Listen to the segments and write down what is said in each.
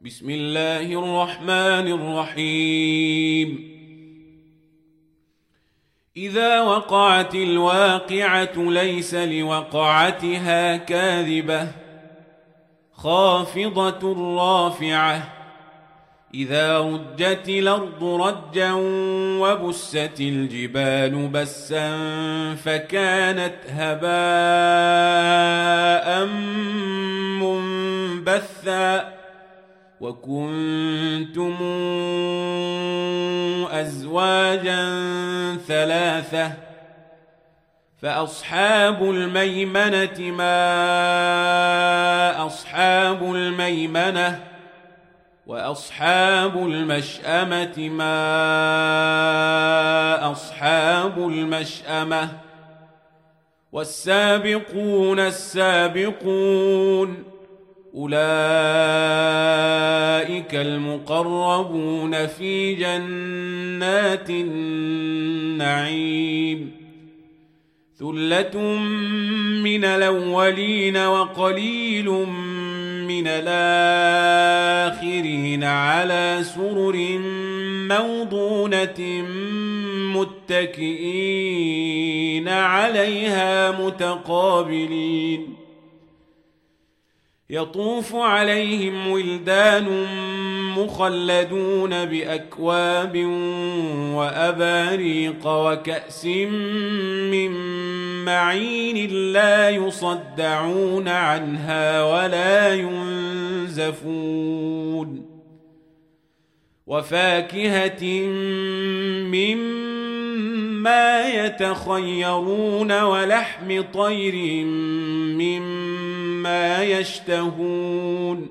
بسم الله الرحمن الرحيم. إذا وقعت الواقعة ليس لوقعتها كاذبة خافضة رافعة إذا رجت الأرض رجا وبست الجبال بسا فكانت هباء منبثا وكنتم أزواجا ثلاثة فأصحاب الميمنة ما أصحاب الميمنة وأصحاب المشأمة ما أصحاب المشأمة والسابقون السابقون أولئك المقربون في جنات النعيم ثلة من الأولين وقليل من الآخرين على سرر موضونة متكئين عليها متقابلين يطوف عليهم ولدان مخلدون بأكواب وأباريق وكأس من معين لا يصدعون عنها ولا ينزفون وفاكهة مما يتخيرون ولحم طير مما يشتهون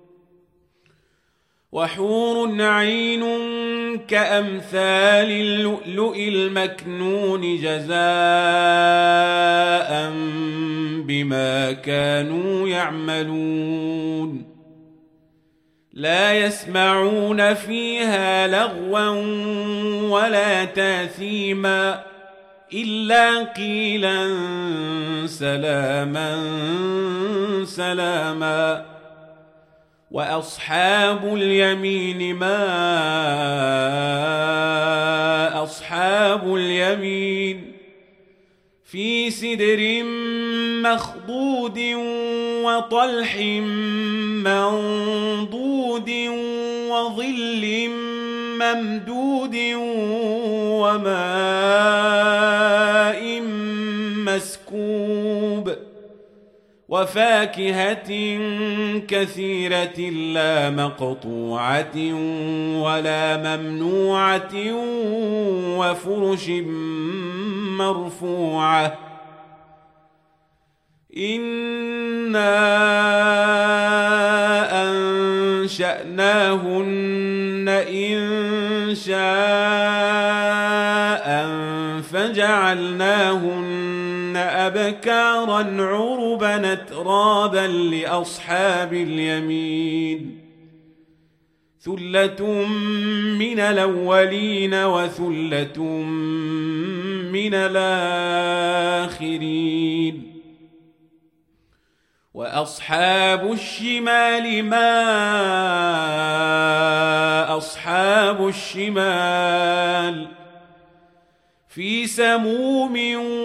وحور عين كأمثال اللؤلؤ المكنون جزاء بما كانوا يعملون لا يسمعون فيها لغوا ولا تاثيما إلا قيلا سلاما سلاما وأصحاب اليمين ما أصحاب اليمين في سدر مخضود وطلح منضود وظل ممدود وماء مسكوب وفاكهة كثيرة لا مقطوعة ولا ممنوعة وفرش مرفوعة إنا أنشأناهن إن شاء فجعلناهن أبكارا عربا أترابا لأصحاب اليمين ثلة من الأولين وثلة من الآخرين وأصحاب الشمال ما أصحاب الشمال في سموم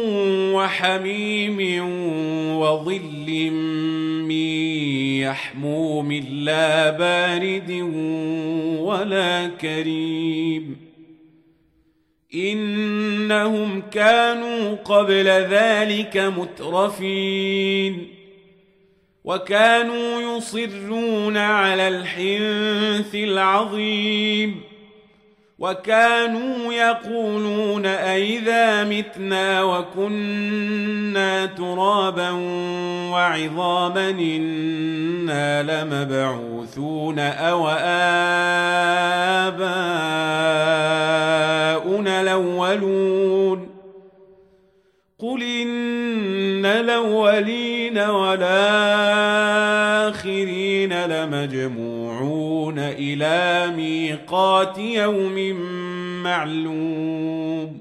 وحميم وظل من يحموم لا بارد ولا كريم إنهم كانوا قبل ذلك مترفين وكانوا يصرون على الحنث العظيم وكانوا يقولون أئذا متنا وكنا ترابا وعظاما إنا لمبعوثون أو آباؤنا الأولون قل إن الأولين والآخرين لمجموعون إلى ميقات يوم معلوم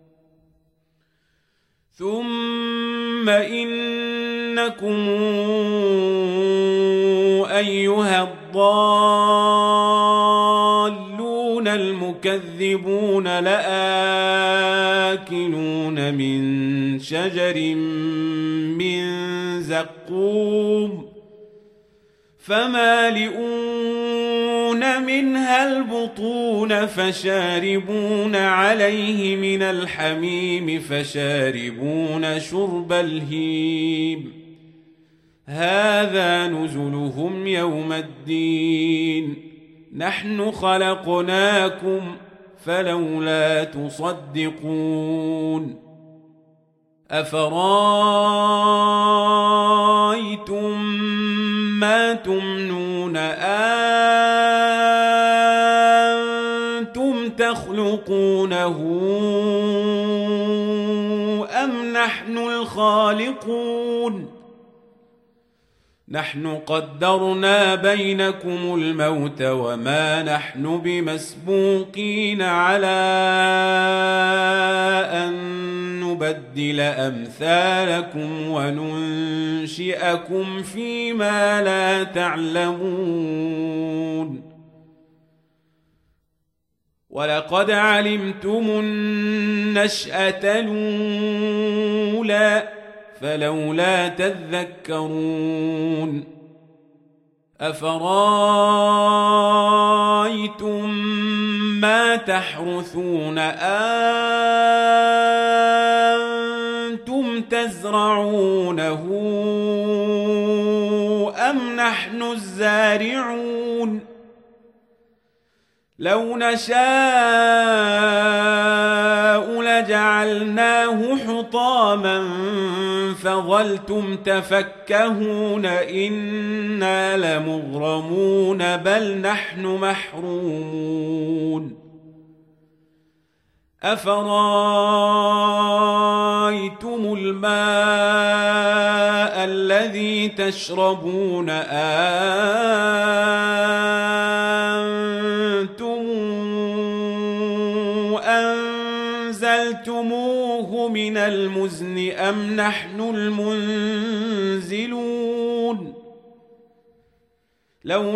ثم إنكم أيها الضالون المكذبون لآكلون من شجر من زقوم فمالئون منها البطون فشاربون عليه من الحميم فشاربون شرب الهيم هذا نزلهم يوم الدين نحن خلقناكم فلولا تصدقون أفرأيتم ما تمنون أنتم تخلقونه أم نحن الخالقون نحن قدرنا بينكم الموت وما نحن بمسبوقين على أن نبدل أمثالكم وننشئكم فيما لا تعلمون ولقد علمتم النشأة الأولى فلولا تذكرون أفرأيتم ما تحرثون أنتم تزرعونه أم نحن الزارعون لو نشاء لجعلناه حطاما فظلتم تفكهون إنا لمغرمون بل نحن محرومون أفرأيتم الماء الذي تشربون أنتم أنزلتموه من المزن أم نحن المنزلون لو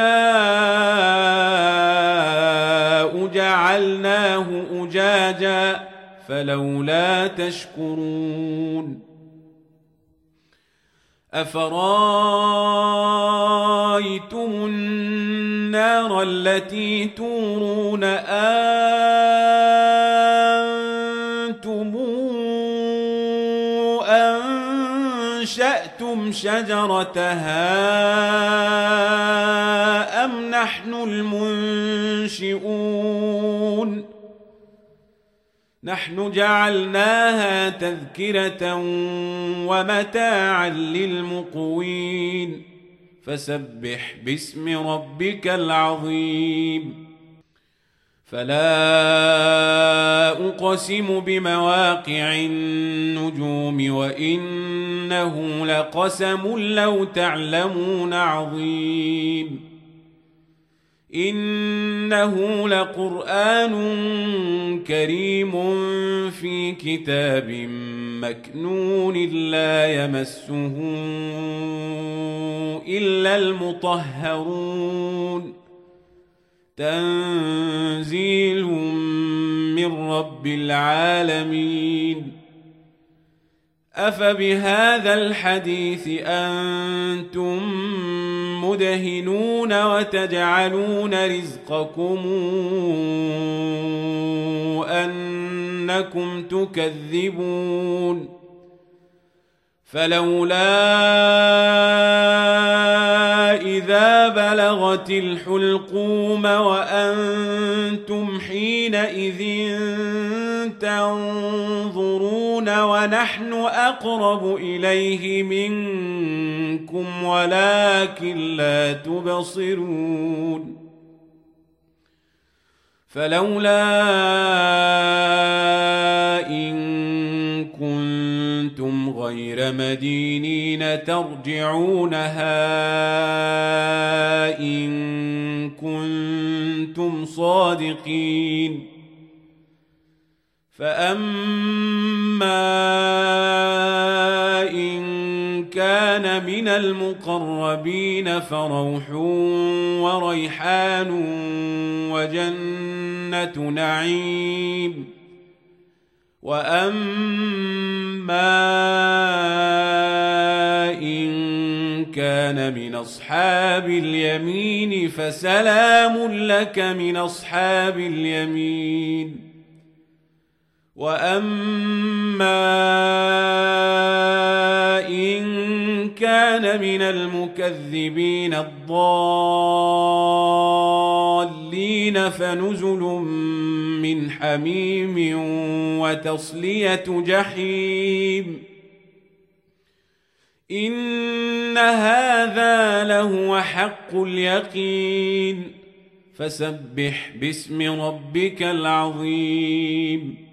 نشاء جعلناه أجاجا فلولا تشكرون أفرأيتم النار التي تورون أنتم أنشأتم شجرتها أم نحن المنشئون نحن جعلناها تذكرة ومتاعا للمقوين فسبح باسم ربك العظيم فلا أقسم بمواقع النجوم وإنه لقسم لو تعلمون عظيم إنه لقرآن كريم في كتاب مكنون لا يمسه إلا المطهرون تنزيل من رب العالمين أفبهذا الحديث أنتم مدهنون وتجعلون رزقكم أنكم تكذبون فلولا إذا بلغت الحلقوم وأنتم حينئذ تنظرون ونحن أقرب إليه منكم ولكن لا تبصرون فلولا إن كنتم غير مدينين ترجعونها إن كنتم صادقين فأما إن كان من المقربين فروح وريحان وجنة نعيم. وأما إن كان من أصحاب اليمين فسلام لك من أصحاب اليمين. وأما إن كان من المكذبين الضالين فنزل من حميم وتصلية جحيم. إن هذا لهو حق اليقين. فسبح باسم ربك العظيم.